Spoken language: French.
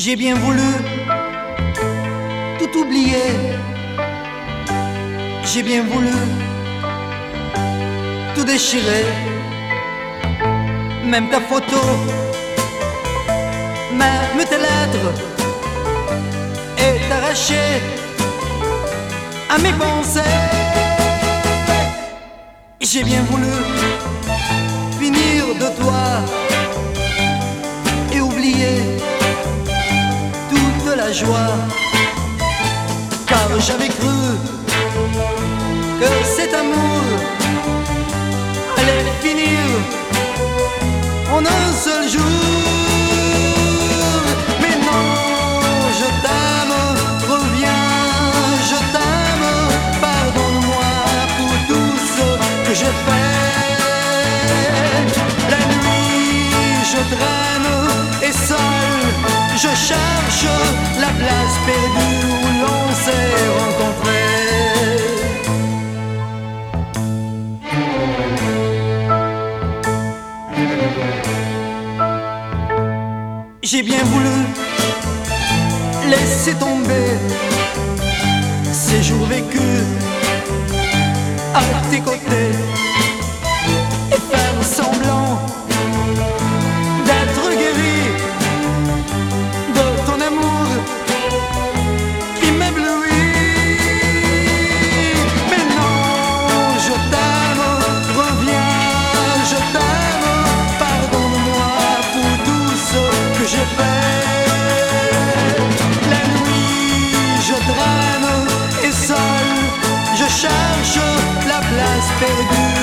J'ai bien voulu tout oublier. J'ai bien voulu tout déchirer. Même ta photo, même tes lettres est arrachée à mes pensées. J'ai bien voulu finir de toi et oublier toute la joie, car j'avais cru que cet amour allait finir en un seul jour. Mais non, je t'aime, reviens, je t'aime, pardonne-moi pour tout ce que j'ai fait. La nuit, je traîne et seul, je cherche la place perdue où l'on s'est rencontrés. J'ai bien voulu laisser tomber ces jours vécus à tes côtés et faire semblant d'être guéri de ton amour qui m'éblouit. Mais non, je t'aime, reviens, je t'aime, pardonne-moi pour tout ce que j'ai fait. La nuit, je traîne et seul, je cherche la place perdue